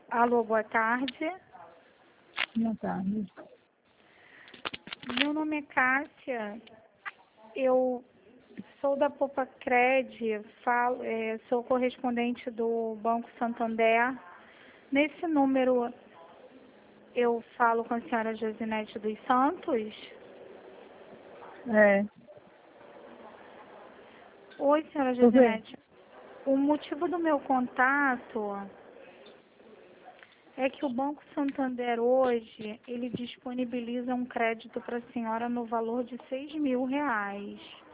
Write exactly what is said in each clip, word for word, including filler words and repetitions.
Alô, boa tarde. Boa tarde. Meu nome é Cássia. Eu sou da Popacred, falo, é, sou correspondente do Banco Santander. Nesse número eu falo com a senhora Josinete dos Santos. É, Oi, senhora por quê? Josinete. O motivo do meu contato é que o Banco Santander hoje, ele disponibiliza um crédito para a senhora no valor de seis mil reais.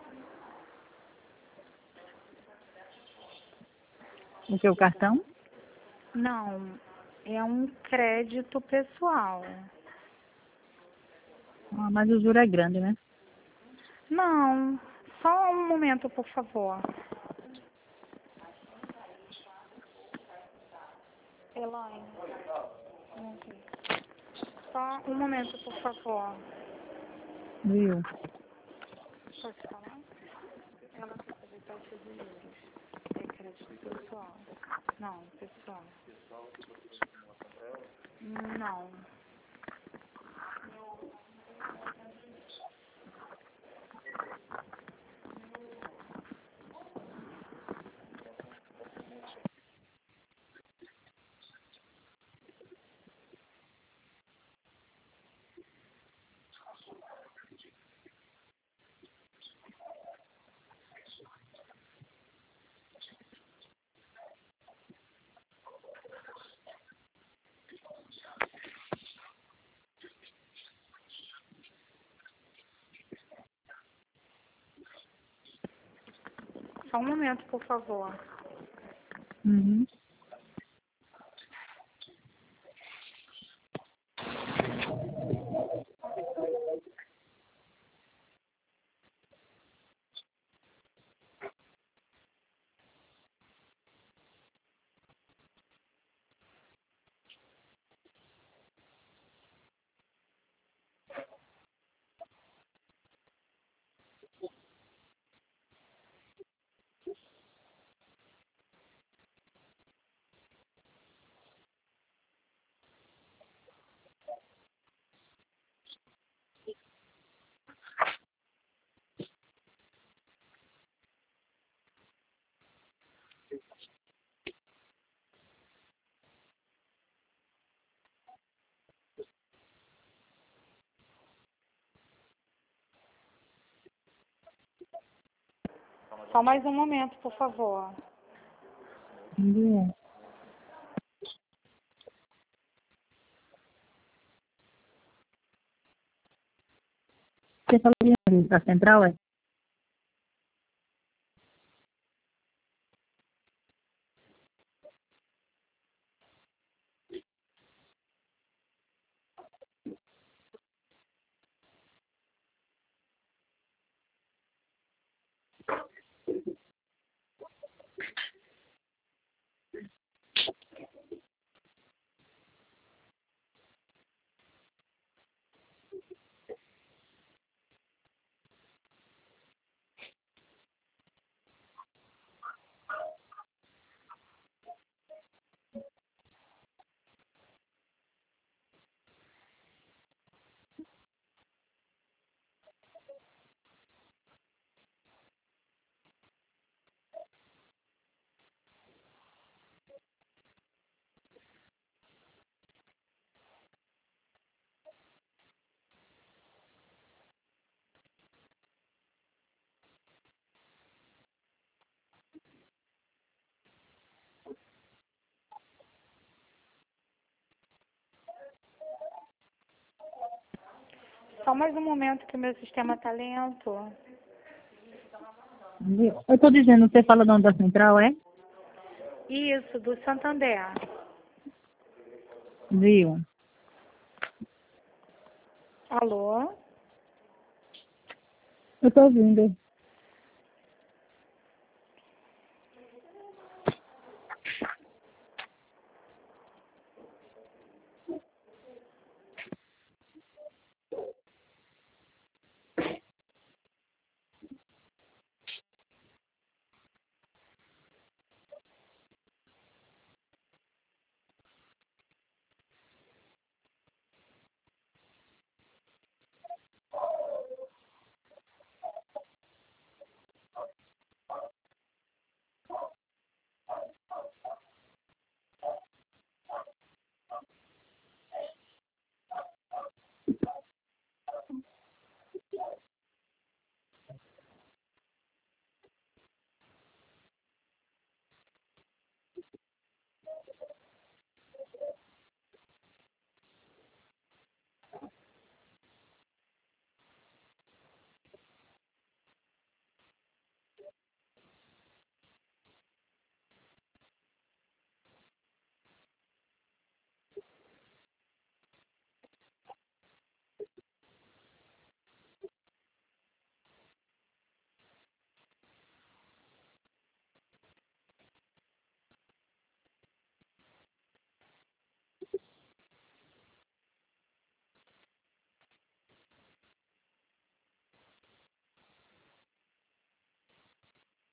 O seu cartão? Não, é um crédito pessoal. Ah, mas o juro é grande, né? Não, só um momento, por favor. Elaine, só um momento, por favor. Viu? Posso falar? Ela quer fazer taxa de juros. É crédito pessoal. Não, pessoal. Não. Só um momento, por favor. Uhum. Só mais um momento, por favor. Viu? Você falou de da central, é? Só mais um momento que o meu sistema está lento. Viu? Eu tô dizendo, você fala da da central, é? Isso, do Santander. Viu? Alô? Eu tô ouvindo.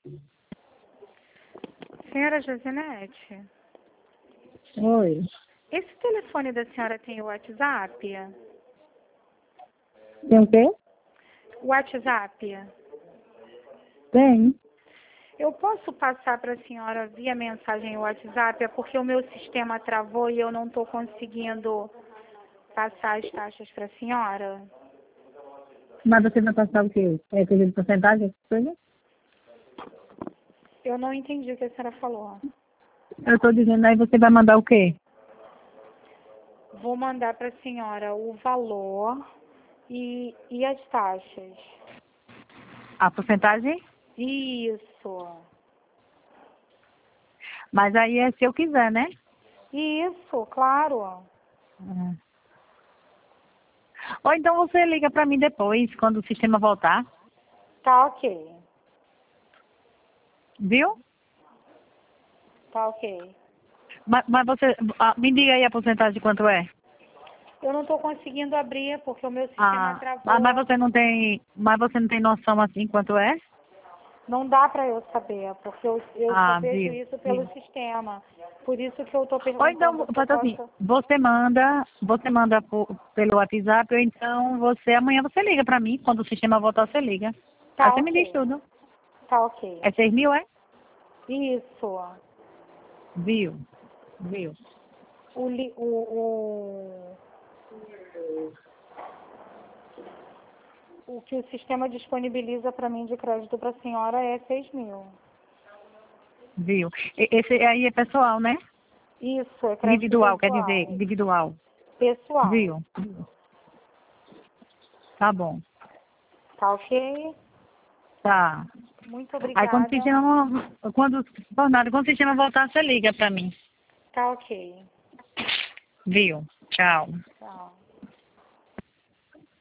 Senhora Josinete, Oi. esse telefone da senhora tem o WhatsApp? Tem o quê? WhatsApp? Tem. Eu posso passar para a senhora via mensagem WhatsApp? É porque o meu sistema travou e eu não estou conseguindo passar as taxas para a senhora. Mas você vai passar o quê? É coisa de porcentagem, essas coisas? Eu não entendi o que a senhora falou. Eu estou dizendo aí, você vai mandar o quê? Vou mandar para a senhora o valor e, e as taxas. A porcentagem? Isso. Mas aí é se eu quiser, né? Isso, claro. Hum. Ou então você liga para mim depois, quando o sistema voltar. Tá ok. Viu? Tá ok. Mas, mas você, ah, me diga aí a porcentagem de quanto é. Eu não estou conseguindo abrir porque o meu sistema Ah, travou. ah, mas você não tem, mas você não tem noção assim quanto é? Não dá para eu saber, porque eu, eu só Ah, vejo viu? isso pelo viu. sistema. Por isso que eu estou Ou então, perguntando se eu faz assim, posso... você manda, você manda por, pelo WhatsApp, ou então você, amanhã você liga para mim, quando o sistema voltar você liga. Aí Tá você me diz ok. tudo. Tá ok. É seis mil, é? Isso. Viu? Viu? O, li, o, o, o que o sistema disponibiliza para mim de crédito para a senhora é seis mil. Viu? E- Esse aí é pessoal, né? Isso, é crédito Individual, quer pessoal. dizer, individual. Pessoal. Viu? Viu? Tá bom. Tá ok? Tá. Muito Aí quando o obrigada. sistema, quando, por nada, quando o sistema voltar, você liga para mim. Tá ok. Viu? Tchau. Tchau.